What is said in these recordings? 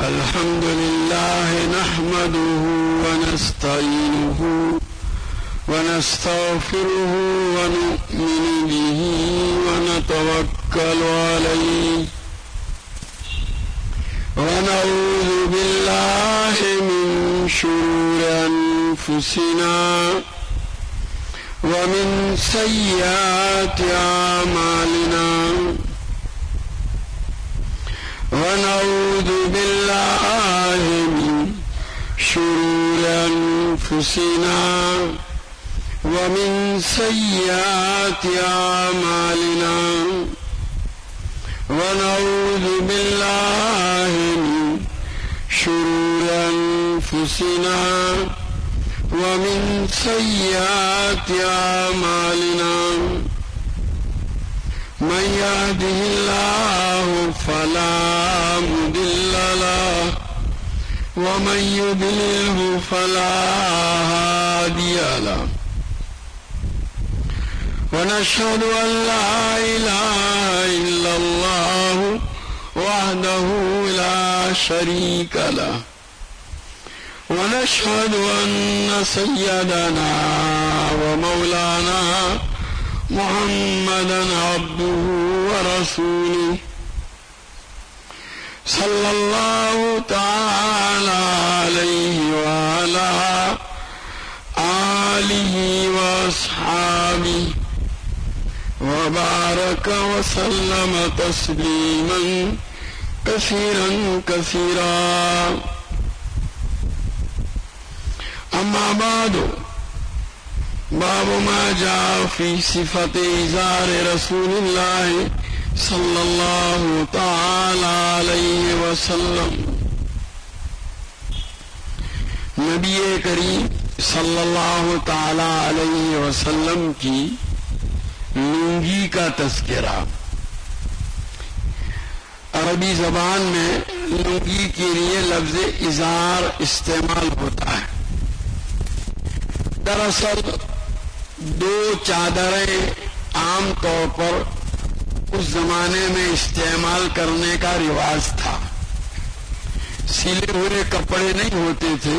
الحمد لله نحمده ونستعينه ونستغفره ونؤمن به ونتوكل عليه ونعوذ بالله من شرور أنفسنا ومن سيئات أعمالنا ونعوذ بالله من شرور أنفسنا ومن سيئات أعمالنا ونعوذ بالله من شرور أنفسنا ومن سيئات أعمالنا من يهده الله فلا مضل له ومن يضلله فلا هادي له ونشهد أن لا إله إلا الله وحده لا شريك له ونشهد أن سيدنا ومولانا محمدا عبده ورسوله صلى الله تعالى عليه وعلى آله وأصحابه وبارك وسلم تسليما كثيرا كثيرا أما بعد باب ما جاء في صفة إزار رسول الله صلى الله تعالى عليه وسلم نبی کریم صلی اللہ تعالی علیہ وسلم کی لنگی کا تذکرہ. عربی زبان میں لنگی کے لیے لفظ ازار استعمال ہوتا ہے. دراصل دو چادریں عام طور پر اس زمانے میں استعمال کرنے کا رواج تھا. سلے ہوئے کپڑے نہیں ہوتے تھے،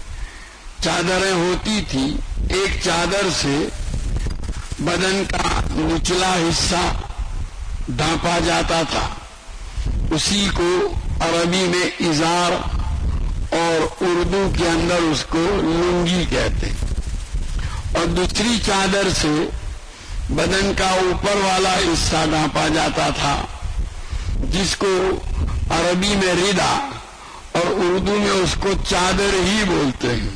چادریں ہوتی تھی. ایک چادر سے بدن کا نچلا حصہ ڈھانپا جاتا تھا، اسی کو عربی میں ازار اور اردو کے اندر اس کو لنگی کہتے. اور دوسری چادر سے بدن کا اوپر والا حصہ ڈھانپا جاتا تھا، جس کو عربی میں ردا اور اردو میں اس کو چادر ہی بولتے ہیں.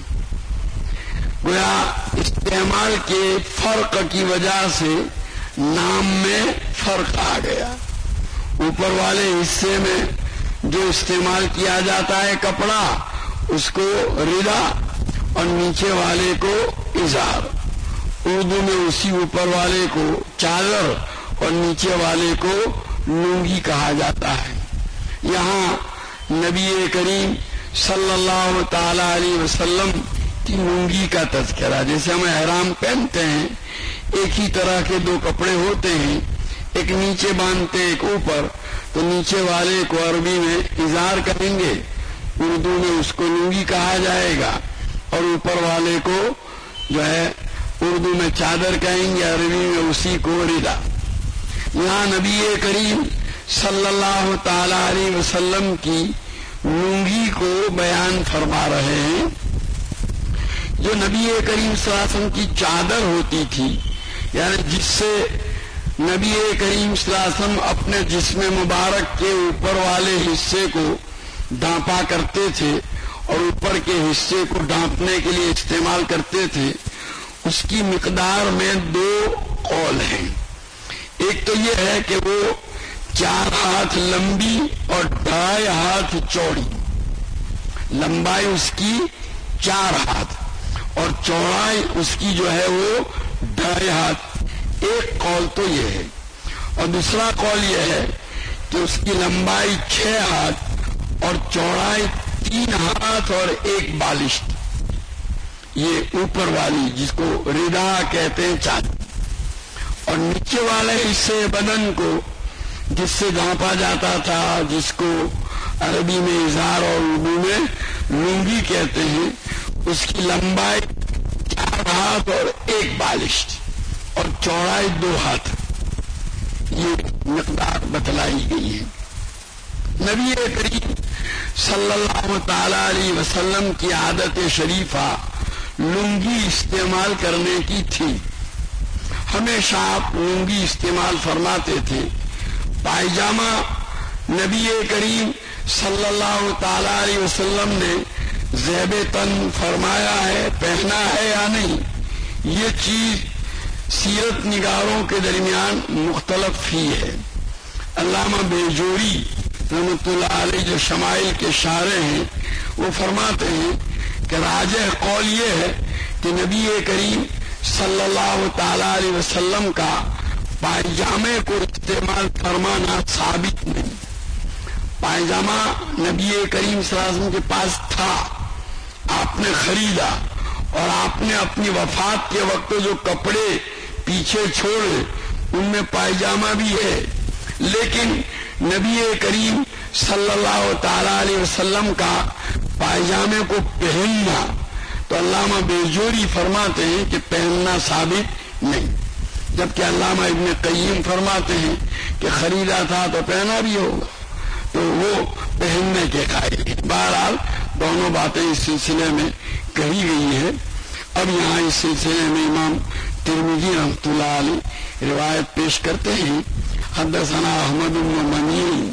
گویا استعمال کے فرق کی وجہ سے نام میں فرق آ گیا. اوپر والے حصے میں جو استعمال کیا جاتا ہے کپڑا، اس کو ردا اور نیچے والے کو ازار. اردو میں اسی اوپر والے کو چادر اور نیچے والے کو لنگی کہا جاتا ہے. یہاں نبی کریم صلی اللہ تعالی علیہ وسلم کی لنگی کا تذکرہ. جیسے ہم احرام پہنتے ہیں، ایک ہی طرح کے دو کپڑے ہوتے ہیں، ایک نیچے باندھتے ہیں ایک اوپر، تو نیچے والے کو عربی میں ازار کہیں گے، اردو میں اس کو لنگی کہا جائے گا، اور اوپر والے کو جو ہے اردو میں چادر کہیں گے، عربی میں اسی کو ردا. یہاں نبی کریم صلی اللہ تعالی علیہ وسلم کی لنگی کو بیان فرما رہے ہیں. جو نبی کریم صلی اللہ علیہ وسلم کی چادر ہوتی تھی، یعنی جس سے نبی کریم صلی اللہ علیہ وسلم اپنے جسم مبارک کے اوپر والے حصے کو ڈھانپا کرتے تھے اور اوپر کے حصے کو ڈھانپنے کے لیے استعمال کرتے تھے، اس کی مقدار میں دو قول ہیں. ایک تو یہ ہے کہ وہ 4 ہاتھ لمبی اور 2.5 ہاتھ چوڑی. لمبائی اس کی 4 ہاتھ اور چوڑائی اس کی جو ہے وہ 2.5 ہاتھ. ایک قول تو یہ ہے. اور دوسرا قول یہ ہے کہ اس کی لمبائی 6 ہاتھ اور چوڑائی 3 ہاتھ اور 1 بالشت. یہ اوپر والی جس کو ردا کہتے ہیں چادر، اور نیچے والے حصے بدن کو جس سے ڈھانپا جاتا تھا، جس کو عربی میں ازار اور اردو میں لنگی کہتے ہیں، اس کی لمبائی 4 ہاتھ اور 1 بالش اور چوڑائی 2 ہاتھ، یہ مقدار بتلائی گئی ہے۔ نبی کریم صلی اللہ تعالی علیہ وسلم کی عادت شریفہ لنگی استعمال کرنے کی تھی، ہمیشہ آپ لنگی استعمال فرماتے تھے۔ پائجامہ نبی کریم صلی اللہ تعالی علیہ وسلم نے ذیب تن فرمایا ہے، پہنا ہے یا نہیں، یہ چیز سیرت نگاروں کے درمیان مختلف ہی ہے۔ علامہ بیجوری رحمۃ اللہ علیہ جو شمائل کے شارح ہیں، وہ فرماتے ہیں کہ راجح قول یہ ہے کہ نبی کریم صلی اللہ تعالی علیہ وسلم کا پائجامے کو استعمال فرمانا ثابت نہیں۔ پائجامہ نبی کریم صلی اللہ علیہ وسلم کے پاس تھا، آپ نے خریدا، اور آپ نے اپنی وفات کے وقت جو کپڑے پیچھے چھوڑے ان میں پائجامہ بھی ہے، لیکن نبی کریم صلی اللہ تعالی علیہ وسلم کا پائجامے کو پہننا، تو علامہ بیجوری فرماتے ہیں کہ پہننا ثابت نہیں، جبکہ علامہ ابن قیم فرماتے ہیں کہ خریدا تھا تو پہنا بھی ہوگا، تو وہ پہننے کے قائل ہیں۔ بہرحال دونوں باتیں اس سلسلے میں کہی گئی ہے۔ اب یہاں اس سلسلے میں امام ترمذی رحمۃ اللہ علیہ روایت پیش کرتے ہیں، حدثنا احمد بن منیع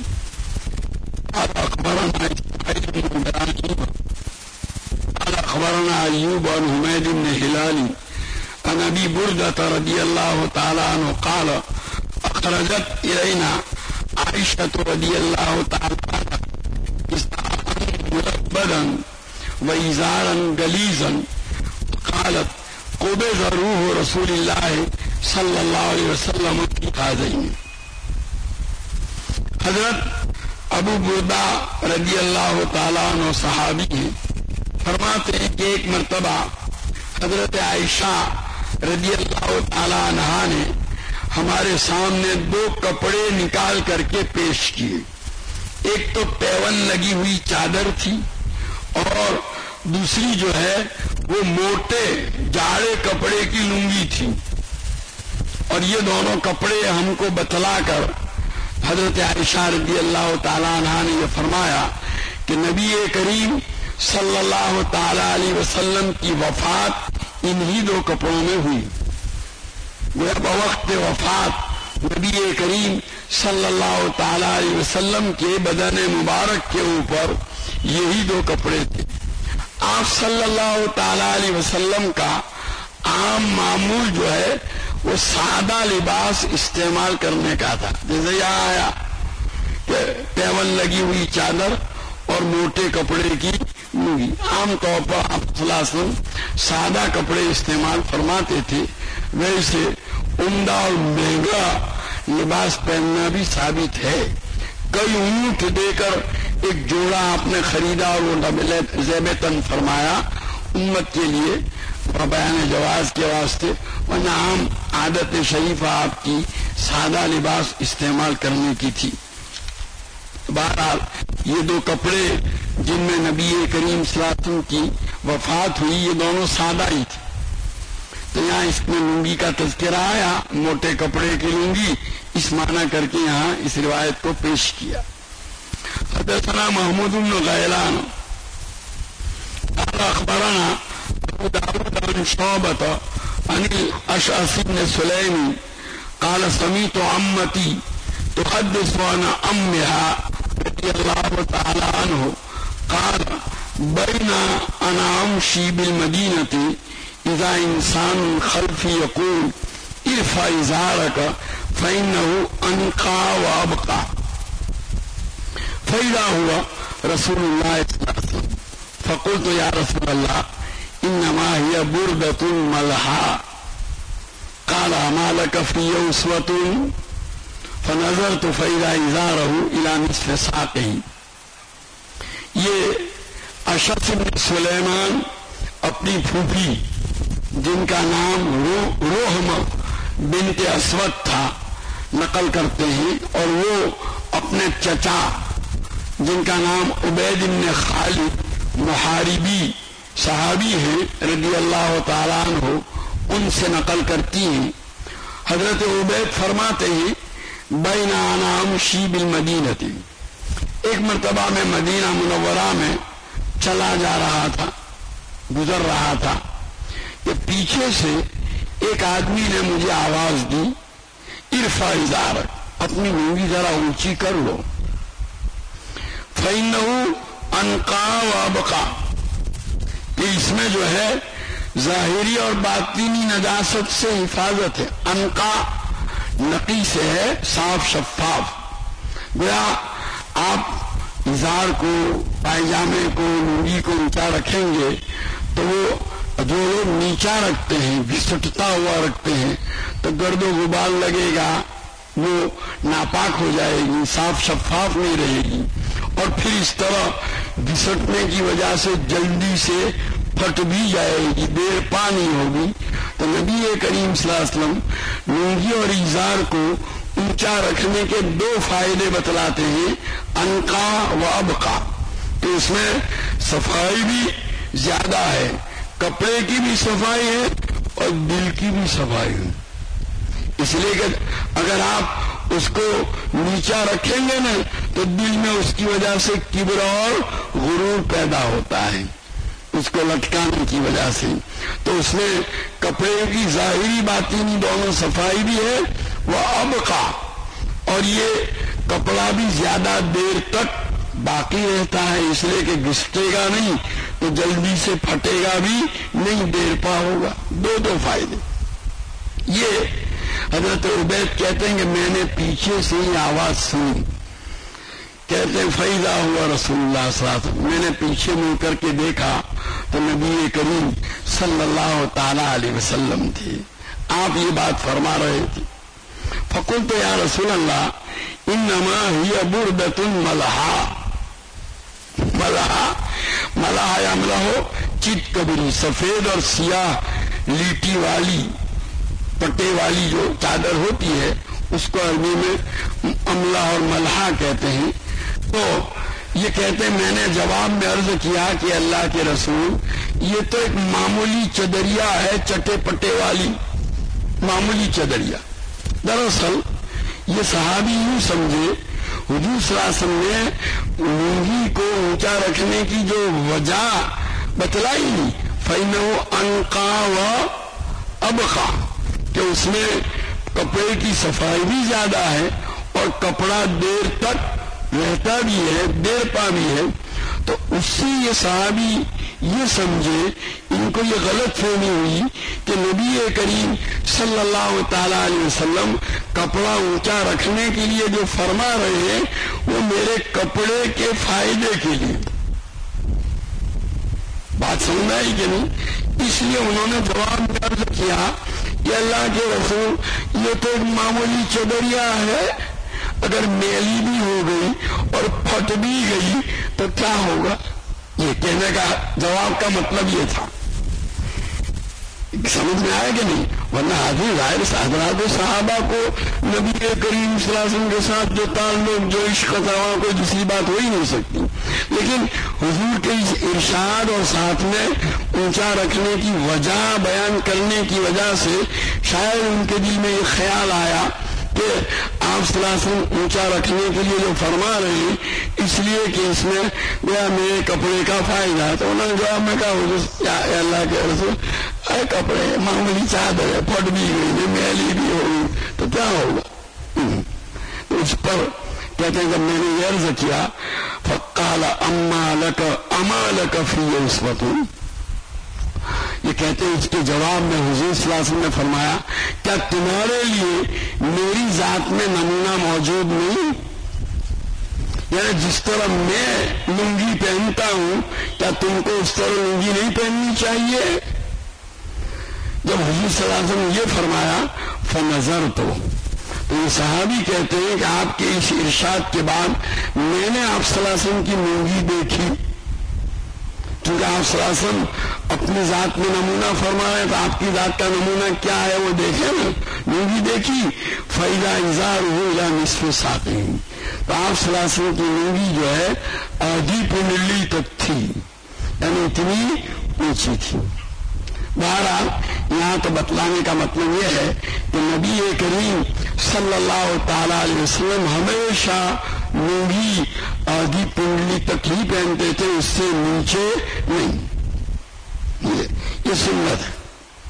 قال اخبرنا اسماعیل بن ابراہیم قال اخبرنا ایوب عن حمید بن ہلال عن ابی بردة رضی اللہ تعالی عنہ قال اخرجت الینا عائشة رضی اللہ تعالی عنہ مربدا وازارا غلیظا قالت قبض روح رسول اللہ صلی اللہ علیہ وسلم کی هذین۔ حضرت ابو بردہ رضی اللہ تعالیٰ عنہ صحابی ہیں، فرماتے ہیں کہ ایک مرتبہ حضرت عائشہ رضی اللہ تعالیٰ عنہا نے ہمارے سامنے 2 کپڑے نکال کر کے پیش کیے۔ ایک تو پیون لگی ہوئی چادر تھی، اور دوسری جو ہے وہ موٹے جاڑے کپڑے کی لنگی تھی، اور یہ دونوں کپڑے ہم کو بتلا کر حضرت عائشہ رضی اللہ تعالیٰ عنہ نے یہ فرمایا کہ نبی کریم صلی اللہ تعالی علیہ وسلم کی وفات انہی 2 کپڑوں میں ہوئی۔ وہ بوقت وفات نبی کریم صلی اللہ تعالی علیہ وسلم کے بدن مبارک کے اوپر یہی 2 کپڑے تھے۔ آپ صلی اللہ تعالی علیہ وسلم کا عام معمول جو ہے وہ سادہ لباس استعمال کرنے کا تھا، جیسے یہاں آیا کہ پیون لگی ہوئی چادر اور موٹے کپڑے کی لنگی۔ عام طور پر آپ صلی اللہ علیہ وسلم سادہ کپڑے استعمال فرماتے تھے، ویسے عمدہ اور مہنگا لباس پہننا بھی ثابت ہے۔ کئی اونٹ دے کر ایک جوڑا آپ نے خریدا اور وہ ذیب تن فرمایا امت کے لیے بیان جواز کے واسطے، ورنہ عام عادت شریفہ آپ کی سادہ لباس استعمال کرنے کی تھی۔ بہرحال یہ 2 کپڑے جن میں نبی کریم صلی اللہ علیہ وسلم کی وفات ہوئی، یہ دونوں سادہ ہی تھے، تو یہاں اس میں لنگی کا تذکرہ آیا، موٹے کپڑے کی لنگی اس معنی کر کے یہاں اس روایت کو پیش کیا۔ حدثنا محمود بن غیلان قال اخبرنا ابو داود عن شعبة عن الاشعث بن سليم قال سمعت عمتي تحدث عن امها رضي الله تعالى عنه قال بين انا امشي بالمدينة اذا انسان خلفي يقول ارفع ازارك فانه انقى وابقى فإذا هو رسول الله صلى الله عليه وسلم فقلت يا رسول الله انما هي بردة ملحاء قال ما لك في يسوة فنظرت فإذا ازاره الى نصف ساقه۔ یہ اشعث بن سلیمان اپنی پھوپھی جن کا نام روحم بنت اسود تھا نقل کرتے ہیں، اور وہ اپنے چچا جن کا نام عبید بن خالد محاربی صحابی ہیں رضی اللہ تعالیٰ عنہ، ان سے نقل کرتی ہیں. حضرت عبید فرماتے ہیں بین انا امشی بالمدینہ، ایک مرتبہ میں مدینہ منورہ میں چلا جا رہا تھا، گزر رہا تھا کہ پیچھے سے ایک آدمی نے مجھے آواز دی ارفع ازارک، اپنی لنگی ذرا اونچی کر لو، فإنہ انقا و ابقا، کہ اس میں جو ہے ظاہری اور باطنی نجاست سے حفاظت ہے. انقا نقی سے ہے، صاف شفاف. گویا آپ ازار کو، پائجامے کو، لنگی کو اونچا رکھیں گے تو وہ جو لوگ نیچا رکھتے ہیں، گھسٹتا ہوا رکھتے ہیں، تو گرد و غبار لگے گا، وہ ناپاک ہو جائے گی، صاف شفاف نہیں رہے گی، اور پھر اس طرح گھسٹنے کی وجہ سے جلدی سے پھٹ بھی جائے گی، دیر پا نہیں ہوگی. تو نبی کریم صلی اللہ علیہ وسلم لنگی اور ازار کو اونچا رکھنے کے دو فائدے بتلاتے ہیں، انقا و ابقا، کہ اس میں صفائی بھی زیادہ ہے، کپڑے کی بھی صفائی ہے اور دل کی بھی صفائی ہے. اس لیے کہ اگر آپ اس کو نیچا رکھیں گے نا تو دل میں اس کی وجہ سے کبر اور غرور پیدا ہوتا ہے، اس کو لٹکانے کی وجہ سے. تو اس میں کپڑے کی ظاہری باطنی دونوں صفائی بھی ہے، وہ ابقا، اور یہ کپڑا بھی زیادہ دیر تک باقی رہتا ہے، اس لیے کہ گھسٹے گا نہیں تو جلدی سے پھٹے گا بھی نہیں، دیر پا ہوگا. دو فائدے. یہ حضرت عبید کہتے ہیں کہ میں نے پیچھے سے ہی آواز سنی، کہتے ہیں فیضا ہوا رسول اللہ صلی اللہ علیہ وسلم، میں نے پیچھے مڑ کر کے دیکھا تو نبی کریم صلی اللہ تعالی علیہ وسلم تھے، آپ یہ بات فرما رہے تھے. فقلت یا رسول اللہ انما ہی بردۃ ملحا، ملحا یا ملحو چت کبری، سفید اور سیاہ لیٹی والی پٹے والی جو چادر ہوتی ہے اس کو عربی میں املا اور ملحا کہتے ہیں. تو یہ کہتے ہیں میں نے جواب میں عرض کیا کہ اللہ کے رسول یہ تو ایک معمولی چدریا ہے، چٹے پٹے والی معمولی چدریا. دراصل یہ صحابی یوں سمجھے حضور صلی اللہ علیہ وسلم نے لنگی کو اونچا رکھنے کی جو وجہ بتلائی نہیں، فإنہ انقا و ابقا، کہ اس میں کپڑے کی صفائی بھی زیادہ ہے اور کپڑا دیر تک رہتا بھی ہے، دیر پا بھی ہے. تو اس سے یہ صحابی یہ سمجھے، ان کو یہ غلط فہمی ہوئی کہ نبی کریم صلی اللہ تعالی علیہ وسلم کپڑا اونچا رکھنے کے لیے جو فرما رہے ہیں وہ میرے کپڑے کے فائدے کے لیے. بات سمجھ آئی کہ نہیں؟ اس لیے انہوں نے جواب میں عرض کیا کہ اللہ کے رسول یہ تو ایک معمولی چدریا ہے، اگر میلی بھی ہو گئی اور پھٹ بھی گئی تو کیا ہوگا؟ یہ کہنے کا جواب کا مطلب یہ تھا. سمجھ میں آیا کہ نہیں؟ ورنہ حاضر ظاہر حضرات صحابہ کو نبی کریم صلی اللہ علیہ وسلم کے ساتھ جو تعلق، جو عشق تھا، کوئی دوسری بات ہو ہی نہیں سکتی. لیکن حضور کے اس ارشاد اور ساتھ میں اونچا رکھنے کی وجہ بیان کرنے کی وجہ سے شاید ان کے دل میں یہ خیال آیا کہ آپ صلی اللہ علیہ وسلم اونچا رکھنے کے لیے جو فرما رہے ہیں اس لیے کہ اس میں گویا میرے کپڑے کا فائدہ ہے. تو انہوں نے جواب میں کہا حضور یا اللہ کے رسول اے کپڑے معمولی چادر ہے، پھٹ بھی گئی، میلی بھی ہوگی تو کیا ہوگا؟ تو اس پر کہتے ہیں کہ میں نے یہ عرض کیا فقال اما لک فی عصمۃ، یہ کہتے ہیں اس کے جواب میں حضور صلی اللہ علیہ وسلم نے فرمایا کیا تمہارے لیے میری ذات میں نمونہ موجود نہیں؟ یعنی جس طرح میں لنگی پہنتا ہوں کیا تم کو اس طرح لنگی نہیں پہننی چاہیے؟ جب حضور صلی اللہ علیہ وسلم نے یہ فرمایا فنظرت، تو یہ صحابی کہتے ہیں کہ آپ کے اس ارشاد کے بعد میں نے آپ صلی اللہ علیہ وسلم کی لنگی دیکھی، کیونکہ آپ صلی اللہ علیہ وسلم اپنی ذات میں نمونہ فرما رہے تو آپ کی ذات کا نمونہ کیا ہے وہ دیکھیں نا. لنگی دیکھی فَإِذَا إِزَارُهُ إِلَى نِصْفِ سَاقِهِ، تو آپ صلی اللہ علیہ وسلم کی لنگی جو ہے آدھی پنڈلی تک تھی، یعنی اتنی اونچی تھی۔ بہرحال یہاں تو بتلانے کا مطلب یہ ہے کہ نبی کریم صلی اللہ تعالی علیہ وسلم ہمیشہ لنگی آدھی پنڈلی تک ہی پہنتے تھے، اس سے نیچے نہیں، یہ سنت ہے۔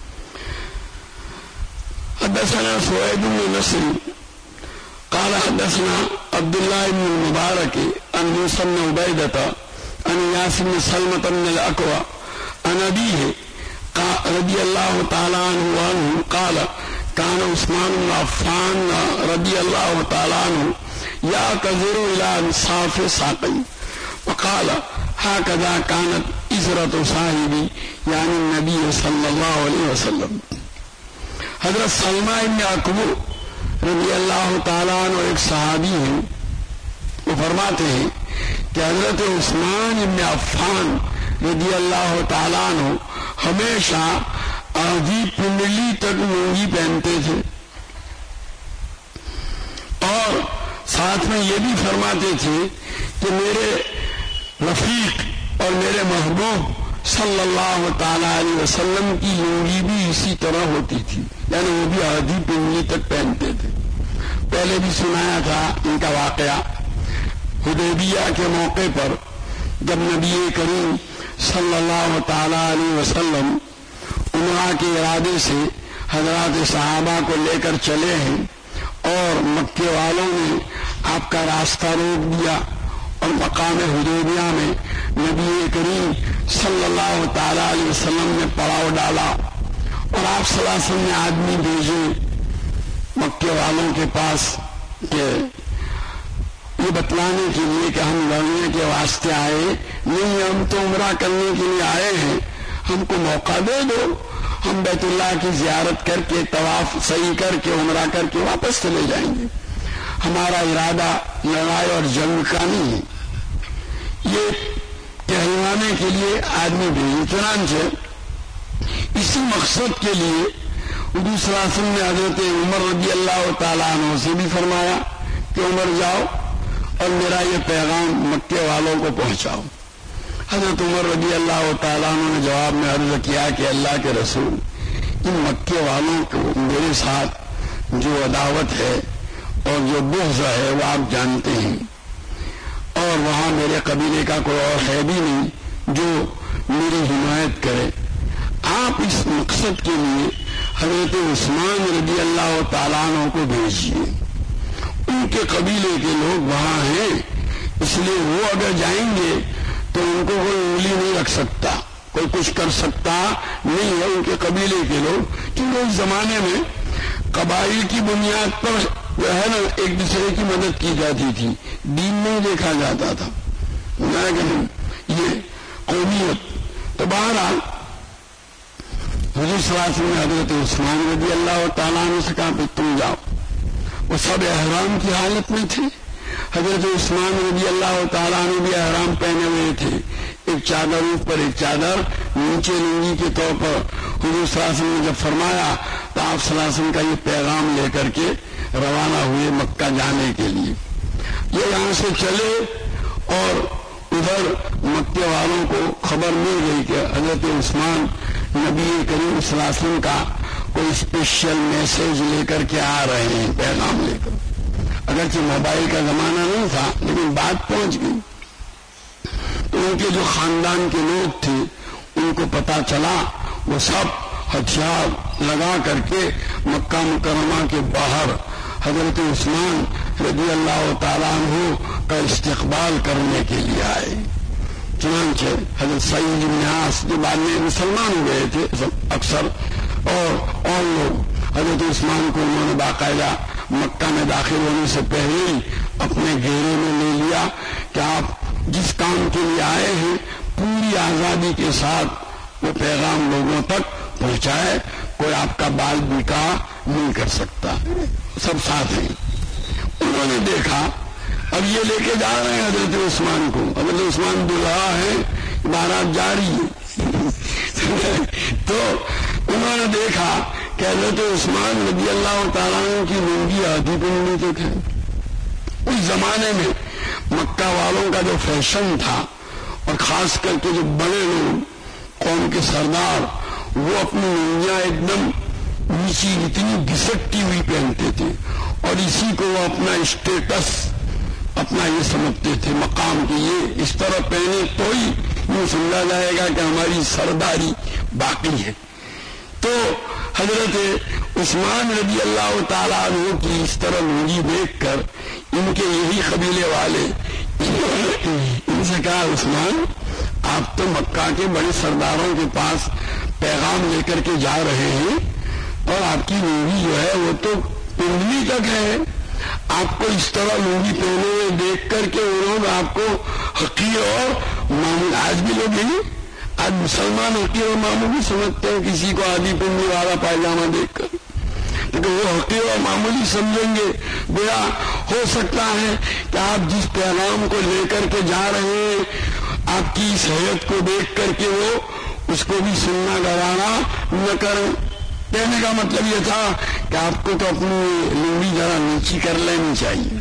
حدثنا سوید بن نصر قال حدثنا عبد الله بن المبارك عن موسى بن عبيدة عن ياس بن سلمة بن الأكوع عن أبيه رضي الله تعالى عنه قال كان عثمان بن عفان رضي الله تعالى عنه يعتذر إلى انصاف ساقيه وقال هكذا كانت إزرة صاحبي يعني النبي صلى الله عليه وسلم۔ حضرت سلمہ ابن اکوع رضی اللہ تعالیٰ عنہ ایک صحابی ہیں، وہ فرماتے ہیں کہ حضرت عثمان ابن عفان رضی اللہ تعالیٰ عنہ ہمیشہ آدھی پنڈلی تک لنگی پہنتے تھے، اور ساتھ میں یہ بھی فرماتے تھے کہ میرے رفیق اور میرے محبوب صلی اللہ تعالی علیہ وسلم کی لنگی بھی اسی طرح ہوتی تھی، یعنی وہ بھی آدھی پنڈلی تک پہنتے تھے۔ پہلے بھی سنایا تھا ان کا واقعہ، حدیبیہ کے موقع پر جب نبی کریم صلی اللہ تعالی علیہ وسلم عمرہ کے ارادے سے حضرات صحابہ کو لے کر چلے ہیں اور مکے والوں نے آپ کا راستہ روک دیا، اور مقام حدیبیہ میں نبی کریم صلی اللہ تعالی علیہ وسلم نے پڑاؤ ڈالا، اور آپ صلی اللہ علیہ وسلم نے آدمی بھیجے مکے والوں کے پاس کہ یہ بتلانے کے لیے کہ ہم لڑنے کے واسطے آئے نہیں، ہم تو عمرہ کرنے کے لیے آئے ہیں، ہم کو موقع دے دو، ہم بیت اللہ کی زیارت کر کے طواف صحیح کر کے عمرہ کر کے واپس چلے جائیں گے، ہمارا ارادہ لڑائی اور جنگ کا نہیں ہے۔ یہ کہلوانے کے لیے آدمی بھیجے، چنانچہ اسی مقصد کے لیے حضور صلی اللہ علیہ وسلم نے حضرت عمر رضی اللہ تعالیٰ عنہ سے بھی فرمایا کہ عمر جاؤ اور میرا یہ پیغام مکے والوں کو پہنچاؤ۔ حضرت عمر رضی اللہ تعالیٰ عنہ نے جواب میں عرض کیا کہ اللہ کے رسول، ان مکے والوں کو میرے ساتھ جو عداوت ہے اور جو بغض ہے وہ آپ جانتے ہیں، اور وہاں میرے قبیلے کا کوئی اور ہے بھی نہیں جو میری حمایت کرے۔ آپ اس مقصد کے لیے حضرت عثمان رضی اللہ تعالیٰ عنہ کو بھیجیے، ان کے قبیلے کے لوگ وہاں ہیں، اس لیے وہ اگر جائیں گے تو ان کو کوئی انگلی نہیں رکھ سکتا، کوئی کچھ کر سکتا نہیں ہے، ان کے قبیلے کے لوگ، کیونکہ اس زمانے میں قبائل کی بنیاد پر جو ہے نا ایک دوسرے کی مدد کی جاتی تھی، دین نہیں دیکھا جاتا تھا، یہ قومیت۔ تو بہرحال حضور صلی اللہ علیہ وسلم نے حضرت عثمان رضی اللہ تعالیٰ عنہ سے کہا کہ تم جاؤ، وہ سب احرام کی حالت میں تھے، حضرت عثمان رضی اللہ تعالیٰ عنہ بھی احرام پہنے ہوئے تھے، ایک چادر اوپر ایک چادر نیچے لنگی کے طور پر۔ حضور صلی اللہ علیہ وسلم نے جب فرمایا تو آپ صلی اللہ علیہ وسلم کا یہ پیغام لے کر کے روانہ ہوئے مکہ جانے کے لیے۔ یہ یہاں سے چلے اور ادھر مکے والوں کو خبر مل گئی کہ حضرت عثمان نبی کریم صلی اللہ علیہ وسلم کا کوئی اسپیشل میسج لے کر کے آ رہے ہیں، پیغام لے کر۔ اگرچہ موبائل کا زمانہ نہیں تھا لیکن بات پہنچ گئی، تو ان کے جو خاندان کے لوگ تھے ان کو پتا چلا، وہ سب ہتھیار لگا کر کے مکہ مکرمہ کے باہر حضرت عثمان رضی اللہ تعالیٰ عنہ کا استقبال کرنے کے لیے آئے۔ چنانچہ حضرت سعید بن عاص جو بعد میں مسلمان ہو گئے تھے اکثر، اور لوگ حضرت عثمان کو انہوں نے باقاعدہ مکہ میں داخل ہونے سے پہلے ہی اپنے گھیرے میں لے لیا کہ آپ جس کام کے لیے آئے ہیں پوری آزادی کے ساتھ وہ پیغام لوگوں تک پہنچائے، کوئی آپ کا بال نکاح نہیں کر سکتا، سب ساتھ ہیں۔ انہوں نے دیکھا اب یہ لے کے جا رہے ہیں حضرت عثمان کو، حضرت عثمان دلہا ہے، بارات جاری ہے تو انہوں نے دیکھا کہ حضرت عثمان رضی اللہ تعالیٰ عنہ کی لنگی آدھی پنڈلی تک ہے، اس زمانے میں مکہ والوں کا جو فیشن تھا، اور خاص کر کے جو بڑے لوگ قوم کے سردار، وہ اپنی لنگیاں ایک دم نیچی اتنی گھسٹتی ہوئی پہنتے تھے، اور اسی کو وہ اپنا اسٹیٹس، اپنا یہ سمجھتے تھے مقام کہ یہ اس طرح پہنے تو ہی یہ سمجھا جائے گا کہ ہماری سرداری باقی ہے۔ تو حضرت عثمان رضی اللہ تعالیٰ عنہ کی اس طرح لنگی دیکھ کر ان کے یہی قبیلے والے ان سے کہا، عثمان آپ تو مکہ کے بڑے سرداروں کے پاس پیغام لے کر کے جا رہے ہیں، اور آپ کی لنگی جو ہے وہ تو پنڈلی تک ہے، آپ کو اس طرح لنگی پہنے ہوئے دیکھ کر کے انہوں نے آپ کو حقیر اور معمول، آج بھی لوگ نہیں، آج مسلمان حقیر اور معمولی سمجھتے ہیں کسی کو آدھی پنڈلی والا پائجامہ دیکھ کر، لیکن وہ حقیر اور معمولی سمجھیں گے۔ گویا ہو سکتا ہے کہ آپ جس پیغام کو لے کر کے جا رہے ہیں، آپ کی اس حیت کو دیکھ کر کے وہ اس کو بھی سننا گوارا نہ کریں۔ کہنے کا مطلب یہ تھا کہ آپ کو تو اپنی لنگی ذرا نیچی کر لینی چاہیے۔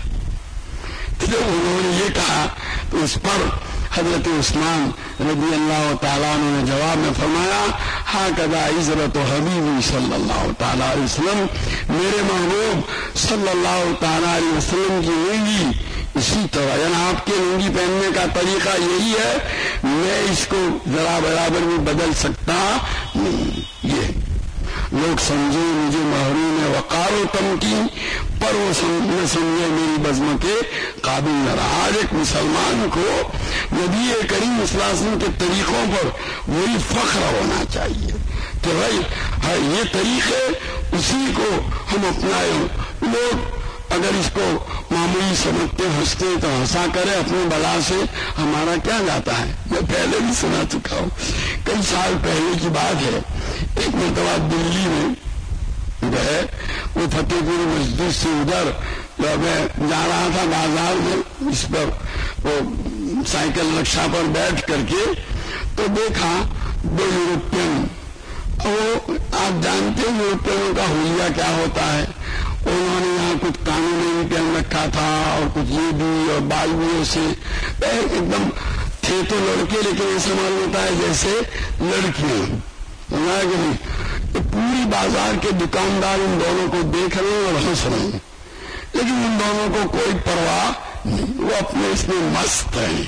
تو انہوں نے یہ کہا تو اس پر حضرت عثمان رضی اللہ تعالیٰ عنہ نے جواب میں فرمایا، ہاکذا عزرت حبیبی صلی اللہ تعالیٰ علیہ وسلم، میرے محبوب صلی اللہ تعالیٰ علیہ وسلم کی لنگی اسی طرح، یعنی آپ کے لنگی پہننے کا طریقہ یہی ہے، میں اس کو ذرا برابر بھی بدل سکتا نہیں۔ یہ لوگ سمجھے مجھے محروم وقار و تمکین، پر وہ نہ سمجھے میری بزم کے قابل نہ رہا۔ آج ایک مسلمان کو نبی کریم صلی اللہ علیہ وسلم کے طریقوں پر وہی فخر ہونا چاہیے کہ بھائی یہ طریقے اسی کو ہم اپنائیں۔ لوگ اگر اس کو معمولی سمجھتے ہنستے تو ہنسا کرے، اپنی بلا سے ہمارا کیا جاتا ہے۔ میں پہلے بھی سنا چکا ہوں، کئی سال پہلے کی بات ہے، ایک مرتبہ دلی میں جو ہے وہ فتح پور مسجد سے ادھر میں جا رہا تھا بازار میں، اس پر وہ سائیکل رکشا پر بیٹھ کر کے، تو دیکھا دو یورپین، وہ آپ جانتے ہیں یورپینوں کا حلیہ کیا ہوتا ہے، انہوں نے یہاں کچھ کانوں میں بھی پہن رکھا تھا اور کچھ یہ بھی، اور بال بھی ایسے ایک دم تھے تو لڑکے، لیکن ایسا معلوم ہوتا ہے جیسے لڑکیاں، سمجھا کہ نہیں۔ تو پوری بازار کے دکاندار ان دونوں کو دیکھ رہے ہیں اور ہنس رہے ہیں، لیکن ان دونوں کو کوئی پرواہ نہیں، وہ اپنے اس میں مست ہیں۔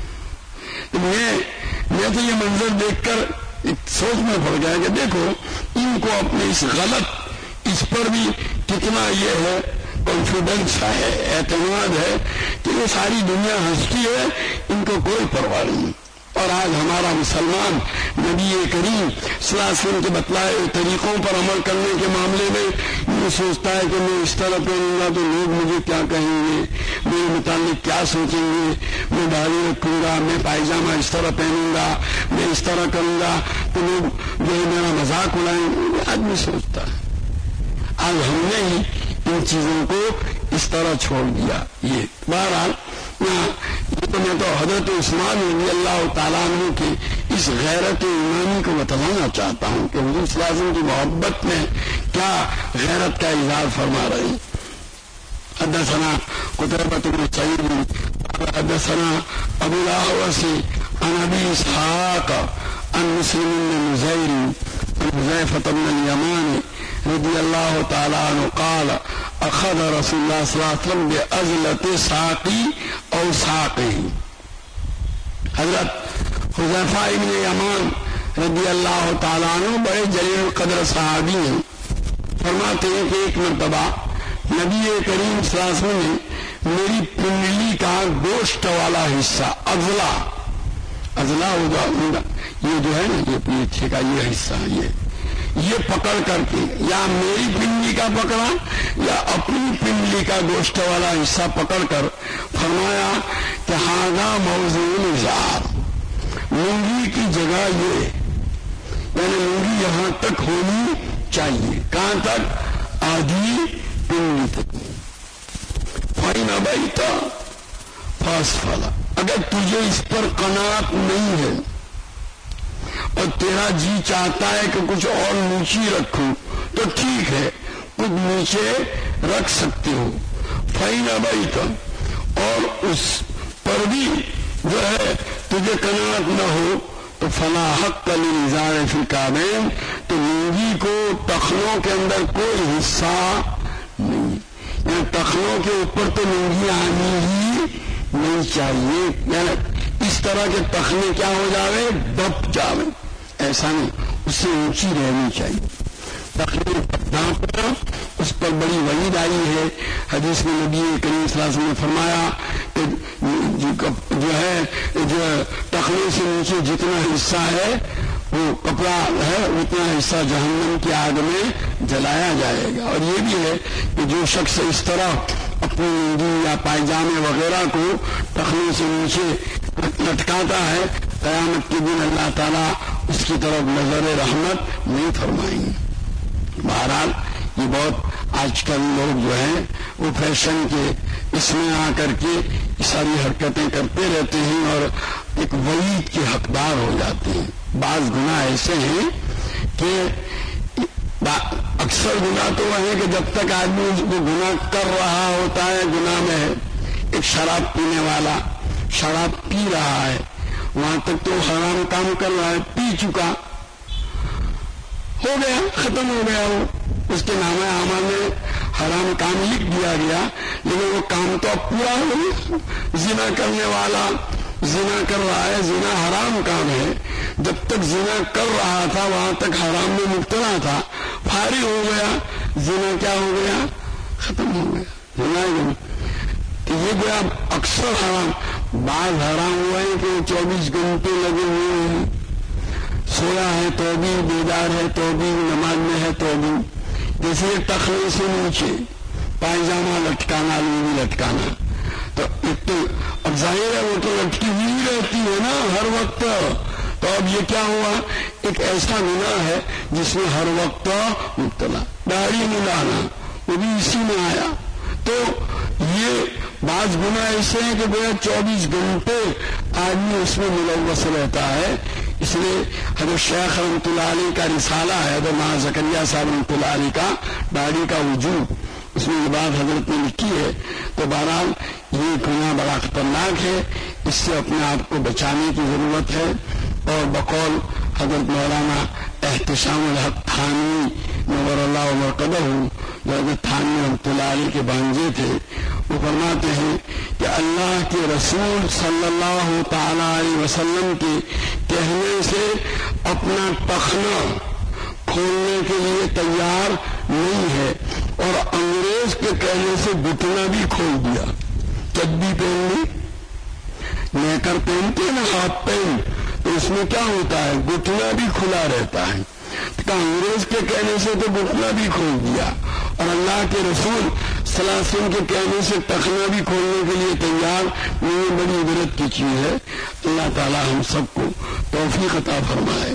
تو میں تو یہ منظر دیکھ کر ایک سوچ میں پڑ گیا کہ دیکھو ان کو اپنے اس غلط، اس پر بھی کتنا یہ ہے کانفیڈنس ہے، اعتماد ہے کہ یہ ساری دنیا ہنستی ہے، ان کو کوئی پرواہ نہیں۔ اور آج ہمارا مسلمان نبی کریم صلی اللہ علیہ وسلم کے بتلائے ہوئے طریقوں پر عمل کرنے کے معاملے میں یہ سوچتا ہے کہ میں اس طرح پہنوں گا تو لوگ مجھے کیا کہیں گے، میرے متعلق کیا سوچیں گے، میں داڑھی رکھوں گا، میں پائجامہ اس طرح پہنوں گا، میں اس طرح کروں گا تو لوگ جو ہے میرا مذاق اڑائیں گے۔ آدمی سوچتا ہے، آج ہم نے ہی ان چیزوں کو اس طرح چھوڑ دیا۔ یہ بہرحال یہ تو میں تو حضرت عثمان رضی اللہ تعالیٰ عنہ کی اس غیرت ایمانی کو بتلانا چاہتا ہوں کہ حضور صلی اللہ علیہ وسلم کی محبت میں کیا غیرت کا اظہار فرما رہے ہیں۔ حدثنا قتيبة بن سعيد حدثنا ابو الاحوص عن ابي اسحاق عن مسلم بن نزير عن حذيفة بن اليمان رضی اللہ تعالیٰ عنہ قال اخذ رسول اللہ صلی اللہ علیہ وسلم بأزلة ساقی او ساقی۔ حضرت حذیفہ ابن یمان رضی اللہ تعالیٰ عنہ بڑے جلیل القدر صحابی ہیں، فرماتے ہیں کہ ایک مرتبہ نبی کریم صلی اللہ علیہ وسلم نے میری پنڈلی کا گوشت والا حصہ، اضلاع یہ جو ہے نا یہ پیچھے کا یہ حصہ یہ پکڑ کر کے، یا میری پنڈلی کا پکڑا یا اپنی پنڈلی کا گوشت والا حصہ پکڑ کر فرمایا کہ ہاذا موضع الازار، لنگی کی جگہ یہ، یعنی لنگی یہاں تک ہونی چاہیے، کہاں تک؟ آدھی پنڈلی تک۔ فَإِنْ أَبَيْتَ فَأَسْفَلَ، اگر تجھے اس پر قناعت نہیں ہے اور تیرا جی چاہتا ہے کہ کچھ اور نیچی رکھوں تو ٹھیک ہے، کچھ نیچے رکھ سکتے ہو۔ فَإِنْ أَبَيْتَ، اور اس پر بھی جو ہے تجھے قناعت نہ ہو تو فلا حق للازار فی الکعبین، تو لنگی کو ٹخنوں کے اندر کوئی حصہ نہیں، یعنی ٹخنوں کے اوپر تو لنگی آنی ہی نہیں چاہیے، یعنی اس طرح کے ٹخنے کیا ہو جاوے، دب جاوے، ایسا نہیں، اس سے اونچی رہنی چاہیے۔ ٹخنے ڈانپنا اس پر بڑی وعید آئی ہے، حدیث میں نبی کریم صلی اللہ علیہ وسلم نے فرمایا کہ جو ٹخنے سے نیچے جتنا حصہ ہے وہ کپڑا ہے اتنا حصہ جہنم کی آگ میں جلایا جائے گا۔ اور یہ بھی ہے کہ جو شخص اس طرح اپنی لنگی یا پائجامے وغیرہ کو ٹخنے سے نیچے لٹکاتا ہے، قیامت کے دن اللہ تعالیٰ اس کی طرف نظر رحمت نہیں فرمائیں گے۔ بہرحال یہ بہت آج کل لوگ جو ہیں وہ فیشن کے اس میں آ کر کے ساری حرکتیں کرتے رہتے ہیں اور ایک وعید کے حقدار ہو جاتے ہیں۔ بعض گناہ ایسے ہیں کہ اکثر گناہ تو وہ ہے کہ جب تک آدمی وہ گناہ کر رہا ہوتا ہے گناہ میں ہے، ایک شراب پینے والا شراب پی رہا ہے، وہاں تک تو حرام کام کر رہا ہے، پی چکا، ہو گیا، ختم ہو گیا، وہ اس کے نامہ اعمال میں حرام کام لکھ دیا گیا، لیکن وہ کام تو اب پورا ہو گیا۔ زنا کرنے والا زنا کر رہا ہے، زنا حرام کام ہے، جب تک زنا کر رہا تھا وہاں تک حرام میں مبتلا تھا، فارغ ہو گیا، زنا کیا ہو گیا، ختم ہو گیا، زنا کہ یہ گویا اکثر حرام۔ بعض حرام ہوا ہے کہ 24 گھنٹے لگے ہوئے ہیں، سویا ہے تو بھی، بیدار ہے تو بھی، نماز میں ہے تو بھی، جیسے ٹخنے سے نیچے پائجامہ لٹکانا، لنگی لٹکانا، تو ایک تو اب ظاہر ہے وہ تو لٹکی ہوئی رہتی ہے نا ہر وقت، تو اب یہ کیا ہوا، ایک ایسا گناہ ہے جس میں ہر وقت مبتلا۔ داڑھی ملانا وہ بھی اسی میں آیا۔ تو یہ بعض گناہ ایسے ہیں کہ گویا 24 گھنٹے آدمی اس میں ملوث رہتا ہے۔ اس لیے حضرت شیخ رحمۃ اللہ علیہ کا رسالہ ہے، حضرت مولانا زکریا صاحب رحمۃ اللہ علیہ کا داڑھی کا وجوب، اس میں یہ بات حضرت نے لکھی ہے۔ تو بہرحال یہ گناہ بڑا خطرناک ہے، اس سے اپنے آپ کو بچانے کی ضرورت ہے۔ اور بقول حضرت مولانا احتشام الحق تھانوی نور اللہ مرقدہ، جو حضرت تھانوی رحمۃ اللہ علیہ کے بانجے تھے، وہ فرماتے ہیں کہ اللہ کے رسول صلی اللہ تعالی علیہ وسلم کے کہنے سے اپنا ٹخنا کھولنے کے لیے تیار نہیں ہے، اور انگریز کے کہنے سے گھٹنا بھی کھول دیا، چڈی پہن لی، نیکر پہنتے نا ہاف پینٹ، تو اس میں کیا ہوتا ہے گھٹنا بھی کھلا رہتا ہے، تو انگریز کے کہنے سے تو گھٹنا بھی کھول دیا، اور اللہ کے رسول صلی اللہ علیہ وسلم کے کہنے سے ٹخنا بھی کھولنے کے لیے تیار، یہ بڑی عبرت کی چیز ہے۔ اللہ تعالی ہم سب کو توفیق عطا فرمائے۔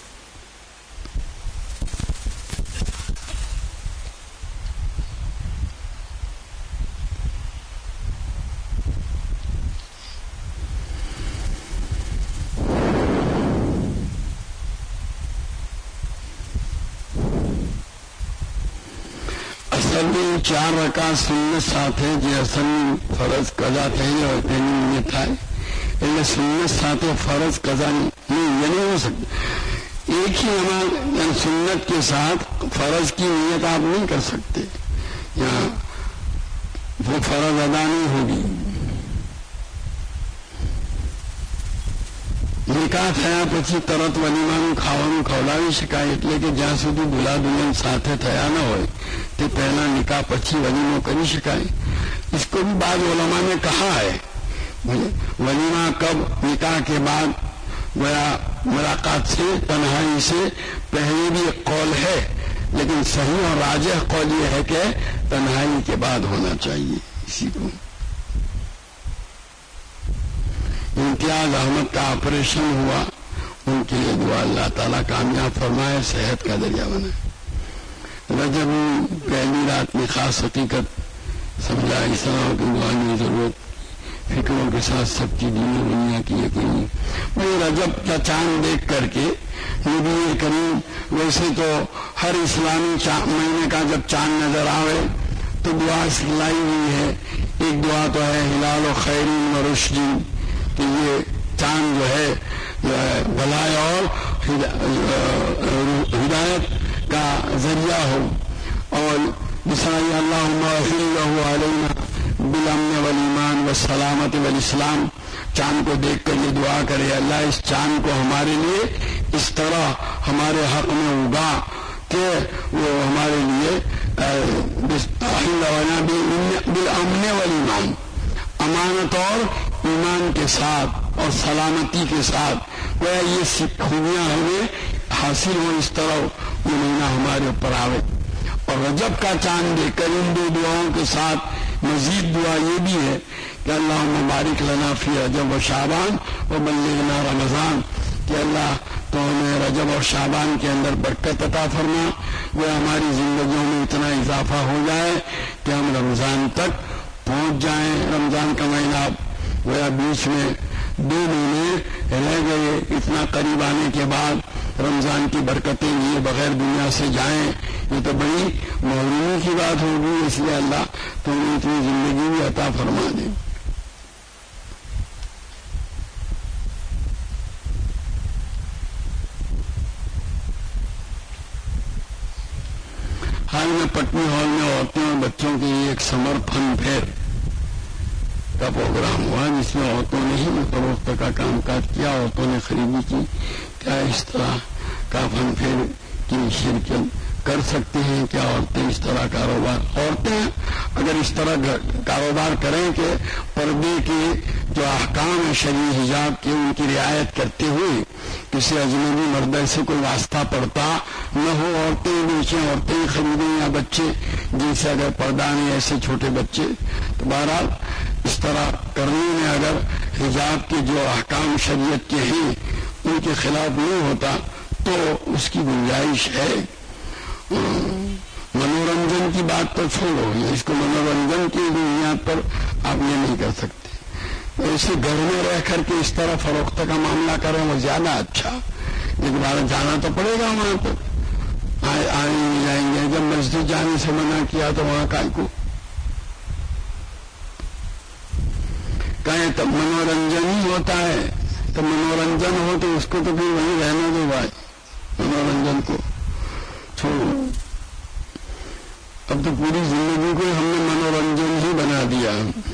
اصل میں 4 رکعت سنت ساتھ ہے، جو اصل فرض قضا تھے اور تینی نیت ہے، لیکن سنت ساتھ فرض قضا نہیں، یہ نہیں ہو سکتا۔ ایک ہی نماز یعنی سنت کے ساتھ فرض کی نیت آپ نہیں کر سکتے، یہاں وہ فرض ادا نہیں ہوگی۔ نکاح تھیا پچھی ترت ولیمانو کھاوانو کھولاوی شکایت لے کے جہاں سودی دلہا دلہن ساتھے تھیا نہ ہوئے تو پہلا نکاح پچھی ولیمو کری شکایت۔ اس کو بھی بعض علماء نے کہا ہے ولیمہ کب، نکاح کے بعد گویا ملاقات سے، تنہائی سے پہلے بھی ایک قول ہے، لیکن صحیح اور راجح قول یہ ہے کہ تنہائی کے بعد ہونا چاہیے۔ اسی کو امتیاز احمد کا آپریشن ہوا، ان کے لیے دعا اللہ تعالیٰ کامیاب فرمائے، صحت کا ذریعہ بنائے۔ رجب پہلی رات میں خاص حقیقت سمجھا، اسلام کی دعا کی ضرورت، فکروں کے ساتھ سب کی دین و دنیا کی یقینی۔ وہ رجب کا چاند دیکھ کر کے نبی کریم، ویسے تو ہر اسلامی مہینے کا جب چاند نظر آئے تو دعا سکھلائی ہوئی ہے۔ ایک دعا کہا تو ہے ہلال و خیر و رشد کہ یہ چاند جو ہے بھلائی اور ہدایت کا ذریعہ ہو. اور بسائی اللہم اغفر له علینا بالامن والایمان والسلامت والاسلام. چاند کو دیکھ کر یہ دعا کرے اللہ اس چاند کو ہمارے لیے اس طرح ہمارے حق میں اگا کہ وہ ہمارے لیے بالامن والایمان امانت اور ایمان کے ساتھ اور سلامتی کے ساتھ گویا یہ خوبیاں ہمیں حاصل ہوں. اس طرح یہ مہینہ ہمارے اوپر آوے. اور رجب کا چاند دیکھ کر ان دو دعاؤں کے ساتھ مزید دعا یہ بھی ہے کہ اللہم بارک لنا فی رجب و شعبان و بلغنا رمضان کہ اللہ تو ہمیں رجب اور شعبان کے اندر برکت عطا فرما وہ ہماری زندگیوں میں اتنا اضافہ ہو جائے کہ ہم رمضان تک پہنچ جائیں. رمضان کا مہینہ گویا بیچ میں 2 مہینے رہ گئے. اتنا قریب آنے کے بعد رمضان کی برکتیں لیے بغیر دنیا سے جائیں یہ تو بڑی محرومی کی بات ہوگی. اس لیے اللہ تمہیں اتنی زندگی بھی عطا فرما دے. حال میں پٹنی ہال میں عورتوں اور بچوں کے لیے ایک سمر فن فیئر کا پروگرام ہوا جس میں عورتوں نے ہی فروخت کا کام کاج کیا. عورتوں نے خریدی کی. کیا اس طرح کا فن فیئر کی شرکت کر سکتے ہیں؟ کیا عورتیں اس طرح عورتیں اگر اس طرح کاروبار کریں کہ پردے کے جو احکام ہیں شرعی حجاب کے ان کی رعایت کرتے ہوئے کسی اجنبی مردہ سے کوئی واسطہ پڑتا نہ ہو، عورتیں بیچیں عورتیں خریدیں یا بچے جن سے اگر پردہ نہیں ایسے چھوٹے بچے، تو بہرحال اس طرح کرنے میں اگر حجاب کے جو احکام شریعت کے ہیں ان کے خلاف نہیں ہوتا تو اس کی گنجائش ہے. منورنجن کی بات تو چھوڑو، اس کو منورنجن کی بنیاد پر آپ یہ نہیں کر سکتے. ایسے گھر میں رہ کر کے اس طرح فروخت کا معاملہ کریں وہ زیادہ اچھا. لیکن بارہ جانا تو پڑے گا وہاں پر، آئیں نہیں جائیں گے. جب مسجد جانے سے منع کیا تو وہاں کائیں کو کہیں تب منورنجن ہی ہوتا ہے. تو منورنجن ہو تو اس کو تو پھر وہیں رہنے دو بھائی، منورنجن کو چھوڑو. اب تو پوری زندگی کو ہم نے منورنجن ہی بنا دیا.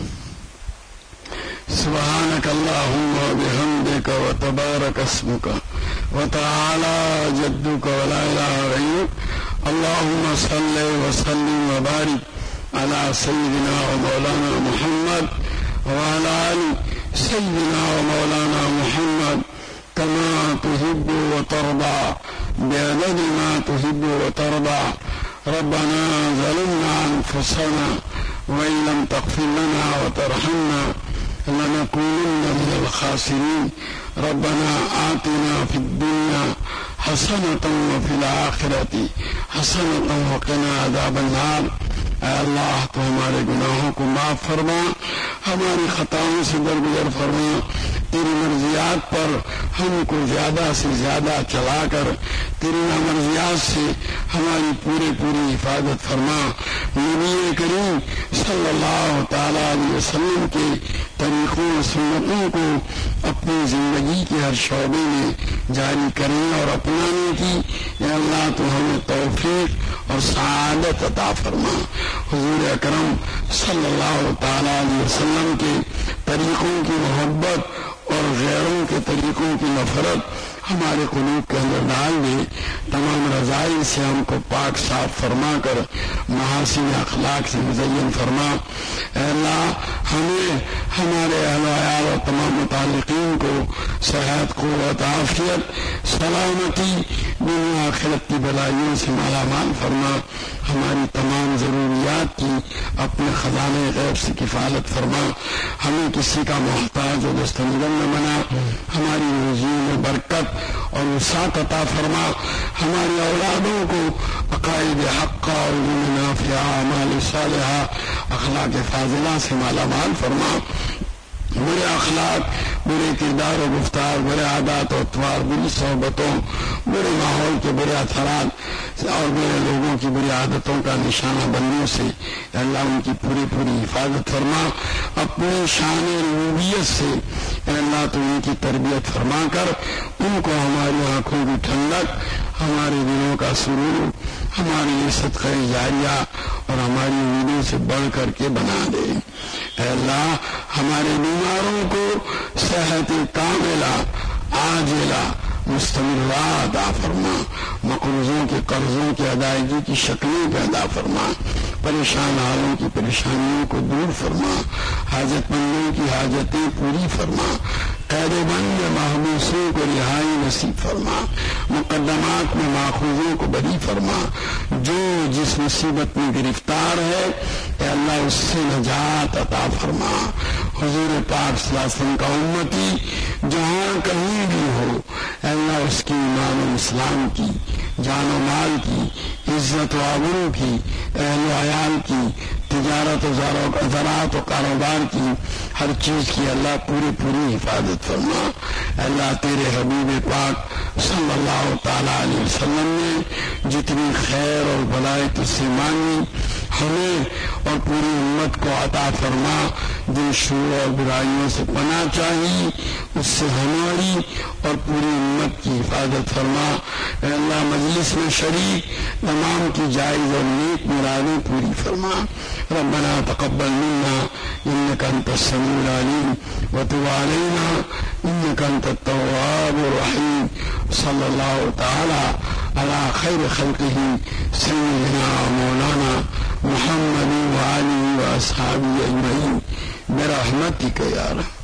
سبحانک اللہم و بحمدک و تبارک اسمک و تعالی جدک و لا الہ غیرک. اللہم صلی وسلم و بارک علی سیدنا و مولانا محمد وعلى آل سيدنا ومولانا محمد كما تحب وترضى بعدد ما تحب وترضى. ربنا ظلمنا أنفسنا وإن لم تغفر لنا وترحمنا لنكونن من الخاسرين. ربنا آتنا في الدنيا حسنة وفي الآخرة حسنة وقنا عذاب النار. اے اللہ تو ہمارے گناہوں کو معاف فرما، ہماری خطاؤں سے درگزر فرما. تیری مرضیات پر ہم کو زیادہ سے زیادہ چلا کر تیری نامرضیات سے ہماری پوری حفاظت فرما. نبی کریم صلی اللہ تعالی علیہ وسلم کے طریقوں و سنتوں کو اپنی زندگی کے ہر شعبے میں جاری کرنے اور اپنانے کی اے اللہ تو ہمیں توفیق اور سعادت عطا فرما. حضور اکرم صلی اللہ تعالی علیہ وسلم کے طریقوں کی محبت اور غیروں کے طریقوں کی نفرت ہمارے قلوب کے اندر ڈال دے. تمام رذائل سے ہم کو پاک صاف فرما کر محاسن اخلاق سے مزین فرما. اے اللہ ہمیں ہمارے اہل و عیال اور تمام متعلقین کو صحت، قوت، عافیت، سلامتی، دنیا آخرت کی بلائیوں سے مالا مال فرما. ہماری تمام ضروریات کی اپنے خزانے غیب سے کفالت فرما. ہمیں کسی کا محتاج و دستنگن نہ بنا. ہماری روزیوں میں برکت اور وسعت عطا فرما. ہماری اولادوں کو عقائد حقہ اور علم نافعہ، اعمال صالحہ، اخلاق فاضلہ سے مالا مال فرما. برے اخلاق، برے کردار و گفتار، برے عادات و اطوار، بری صحبتوں، برے ماحول کے برے اثرات اور میرے لوگوں کی بری عادتوں کا نشانہ بندیوں سے اللہ ان کی پوری حفاظت فرما. اپنی شان ربوبیت سے اللہ تو ان کی تربیت فرما کر ان کو ہماری آنکھوں کی ٹھنڈک، ہمارے دلوں کا سرور، ہمارے لیے صدقہ جاریہ اور ہماری امیدوں سے بڑھ کر کے بنا دے. اے اللہ ہمارے بیماروں کو صحت کاملہ عاجلہ مستمرہ عطا فرما. مقروضوں کے قرضوں کی ادائیگی کی شکلیں پیدا فرما. پریشان حالوں کی پریشانیوں کو دور فرما. حاجت مندوں کی حاجتیں پوری فرما. قید بند محبوسوں کو رہائی نصیب فرما. مقدمات میں ماخوذوں کو بری فرما. جو جس مصیبت میں گرفتار ہے اے اللہ اس سے نجات عطا فرما. حضور پاک صلی اللہ علیہ وسلم کا امتی جہاں کہیں بھی ہو اے اللہ اس کی ایمان و اسلام کی، جان و مال کی، عزت و آبرو کی، اہل و عیال کی، تجارت و زراعت و کاروبار کی، ہر چیز کی اللہ پوری حفاظت فرما. اللہ تیرے حبیب پاک صلی اللہ تعالی علیہ وسلم نے جتنی خیر اور بھلائی تجھ سے مانگی ہمیں اور پوری امت کو عطا فرما. جن شرور اور برائیوں سے پناہ چاہیے اس سے ہماری اور پوری امت کی حفاظت فرما. اے اللہ مجلس میں شریک تمام کی جائز اور نیک مرادیں پوری فرما. ربنا تقبل منا انك انت السميع العليم وتب علينا انك انت التواب الرحيم. صلی اللہ تعالی علی خیر خلقه سیدنا مولانا محمد وآلہ واصحابہ اجمعین برحمتک یا رب.